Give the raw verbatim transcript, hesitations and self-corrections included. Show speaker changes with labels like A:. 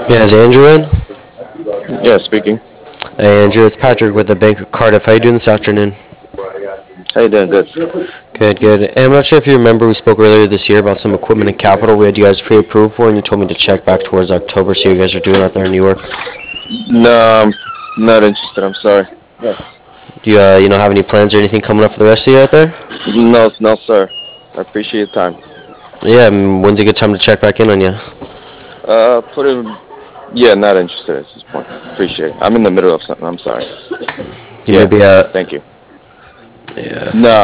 A: Yeah, is Andrew in?
B: Yeah, speaking.
A: Hey, Andrew, it's Patrick with the Bank of Cardiff. How you doing this afternoon?
B: How you doing? Good.
A: Good, good. And I'm not sure if you remember, we spoke earlier this year about some equipment and capital we had you guys pre-approved for, and you told me to check back towards October, see how you guys are doing out there in New York.
B: No, I'm not interested. I'm sorry. Yeah.
A: Do you, uh, you don't have any plans or anything coming up for the rest of the year out there?
B: No, no, sir. I appreciate your time.
A: Yeah, mm, when's a good time to check back in on you?
B: Uh, put it. Yeah, not interested at this point. Appreciate it. I'm in the middle of something. I'm sorry.
A: You
B: Yeah.
A: maybe, uh,
B: Thank you.
A: yeah.
B: No,